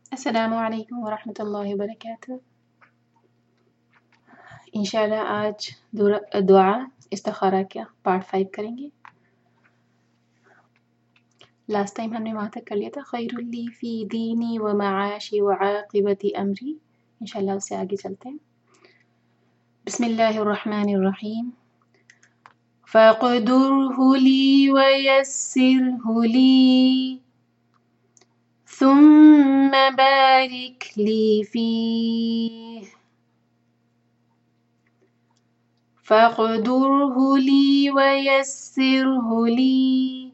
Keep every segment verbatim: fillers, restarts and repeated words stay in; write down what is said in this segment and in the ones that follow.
السلام علیکم ورحمۃ اللہ وبرکاتہ۔ انشاءاللہ آج دعا استخارہ کا پارٹ فائیو کریں گے۔ لاسٹ ٹائم ہم نے وہاں تک کر لیا تھا خیر لی فی دینی و معاشی و عاقبت امری۔ انشاءاللہ اس سے آگے چلتے ہیں۔ بسم اللہ الرحمن الرحیم۔ فَاقْدُرْهُ لِي وَيَسِّرْهُ لِي ثُمَّ بَارِكْ لِي فِيهِ فَاقْدُرْهُ لِي وَيَسِّرْهُ لِي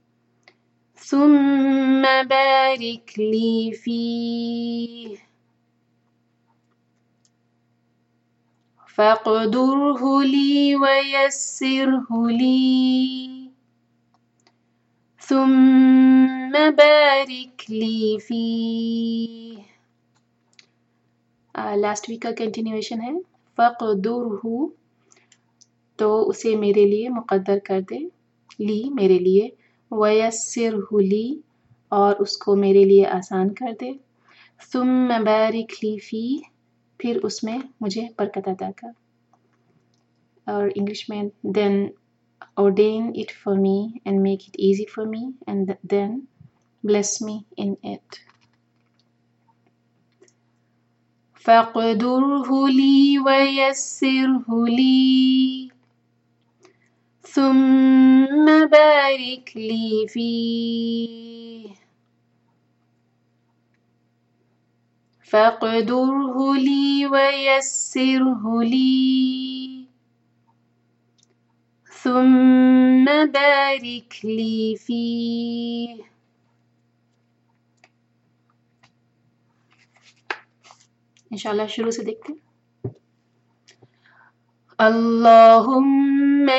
ثُمَّ بَارِكْ لِي فِيهِ فَاقْدُرْهُ لِي وَيَسِّرْهُ لِي ثُمَّ بَارِكْ لِي فِيهِ۔ لاسٹ ویک کا کنٹینیویشن ہے۔ فَاقْدُرْهُ تو اسے میرے لیے مقدر کر دے، لی میرے لیے، وَيَسِّرْهُ لی اور اس کو میرے لیے آسان کر دے، ثُمَّ بَارِكْ لِي فِيهِ پھر اس میں مجھے برکت عطا کر، اور انگلش میں then ordain it for me and make it easy for me and then bless me in it۔ فَاقْدُرْهُ لِي وَيَسِّرْهُ لِي ثُمَّ بَارِكْ لِي فِيهِ فَاقْدُرْهُ لِي وَيَسِّرْهُ لِي ثُمَّ بَارِكْ لِي فِيهِ۔ انشاءاللہ شروع سے دیکھتے ہیں۔ اللہم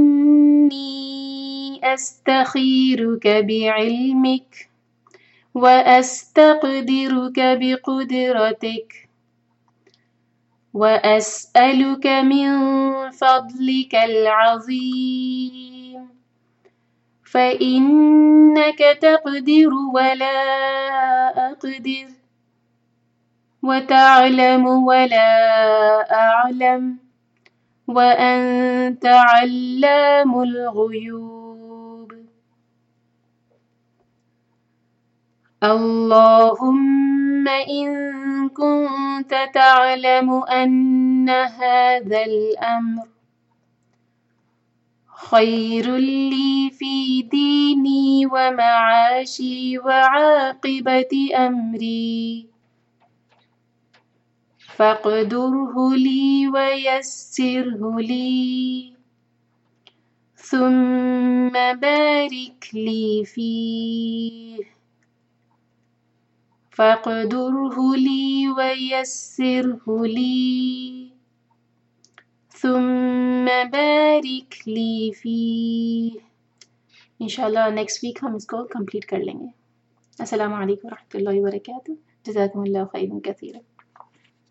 انی استخیرک بعلمک واستقدرک بقدرتک واسألک من فضلک العظیم فإنک تقدر ولا أقدر وتعلم ولا أعلم وأنت علام الغيوب۔ اللهم إن كنت تعلم أن هذا الأمر خير لي في ديني ومعاشي وعاقبة أمري فاقدره لي ويسره لي ثم بارك لي فيه فاقدره لي ويسره لي ثم بارك لي فيه۔ انشاءاللہ نیکسٹ ویک ہم اس کو کمپلیٹ کر لیں گے۔ السلام علیکم ورحمۃ اللہ وبرکاتہ۔ جزاکم اللہ خیرا کثیرا۔